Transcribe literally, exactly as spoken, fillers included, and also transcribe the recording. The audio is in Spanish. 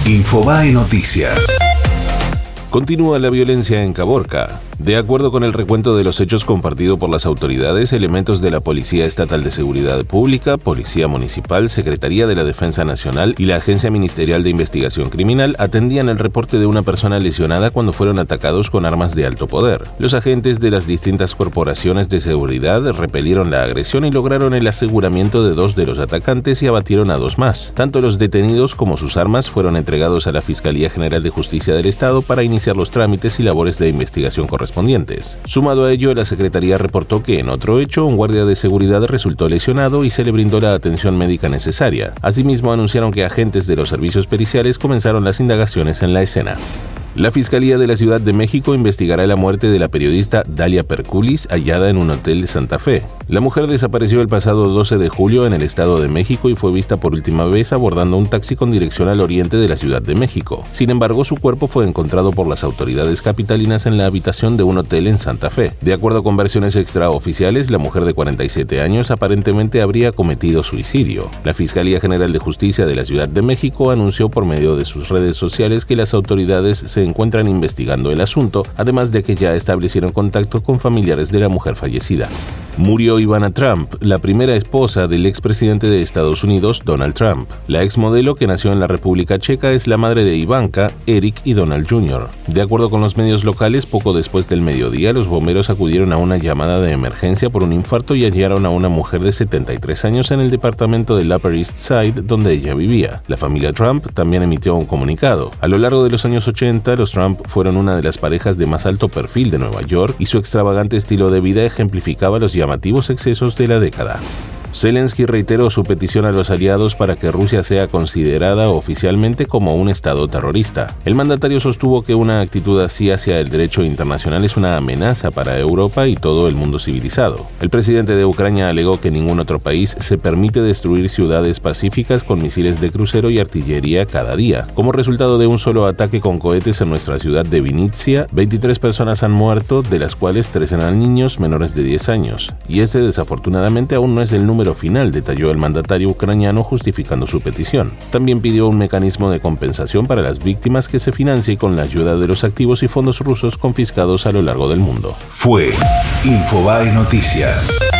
Infobae Noticias. Continúa la violencia en Caborca. De acuerdo con el recuento de los hechos compartido por las autoridades, elementos de la Policía Estatal de Seguridad Pública, Policía Municipal, Secretaría de la Defensa Nacional y la Agencia Ministerial de Investigación Criminal atendían el reporte de una persona lesionada cuando fueron atacados con armas de alto poder. Los agentes de las distintas corporaciones de seguridad repelieron la agresión y lograron el aseguramiento de dos de los atacantes y abatieron a dos más. Tanto los detenidos como sus armas fueron entregados a la Fiscalía General de Justicia del Estado para iniciar los trámites y labores de investigación correspondientes. Sumado a ello, la Secretaría reportó que en otro hecho, un guardia de seguridad resultó lesionado y se le brindó la atención médica necesaria. Asimismo, anunciaron que agentes de los servicios periciales comenzaron las indagaciones en la escena. La Fiscalía de la Ciudad de México investigará la muerte de la periodista Dalia Perculis hallada en un hotel de Santa Fe. La mujer desapareció el pasado doce de julio en el Estado de México y fue vista por última vez abordando un taxi con dirección al oriente de la Ciudad de México. Sin embargo, su cuerpo fue encontrado por las autoridades capitalinas en la habitación de un hotel en Santa Fe. De acuerdo con versiones extraoficiales, la mujer de cuarenta y siete años aparentemente habría cometido suicidio. La Fiscalía General de Justicia de la Ciudad de México anunció por medio de sus redes sociales que las autoridades se encuentran investigando el asunto, además de que ya establecieron contacto con familiares de la mujer fallecida. Murió Ivana Trump, la primera esposa del expresidente de Estados Unidos, Donald Trump. La exmodelo, que nació en la República Checa, es la madre de Ivanka, Eric y Donald junior De acuerdo con los medios locales, poco después del mediodía, los bomberos acudieron a una llamada de emergencia por un infarto y hallaron a una mujer de setenta y tres años en el departamento del Upper East Side, donde ella vivía. La familia Trump también emitió un comunicado. A lo largo de los años ochenta, los Trump fueron una de las parejas de más alto perfil de Nueva York y su extravagante estilo de vida ejemplificaba los llamativos excesos de la década. Zelensky reiteró su petición a los aliados para que Rusia sea considerada oficialmente como un estado terrorista. El mandatario sostuvo que una actitud así hacia el derecho internacional es una amenaza para Europa y todo el mundo civilizado. El presidente de Ucrania alegó que ningún otro país se permite destruir ciudades pacíficas con misiles de crucero y artillería cada día. Como resultado de un solo ataque con cohetes en nuestra ciudad de Vinnytsia, veintitrés personas han muerto, de las cuales tres eran niños menores de diez años. Y ese desafortunadamente aún no es el número final, detalló el mandatario ucraniano justificando su petición. También pidió un mecanismo de compensación para las víctimas que se financie con la ayuda de los activos y fondos rusos confiscados a lo largo del mundo. Fue Infobae Noticias.